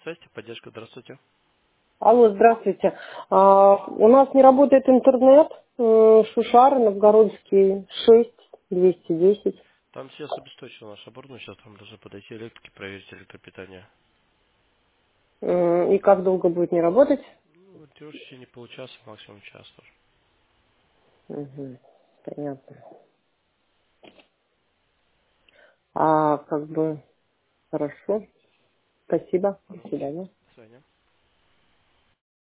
связь, поддержка, здравствуйте. Алло, здравствуйте. У нас не работает интернет. Шушары, Новгородский, 6, 210. Там сейчас обесточено наше оборудование, сейчас там должны подойти электрики, проверить электропитание. И как долго будет не работать? Ну, в течение получаса, максимум час тоже. Угу, понятно. Как бы, хорошо. Спасибо. До свидания. До свидания.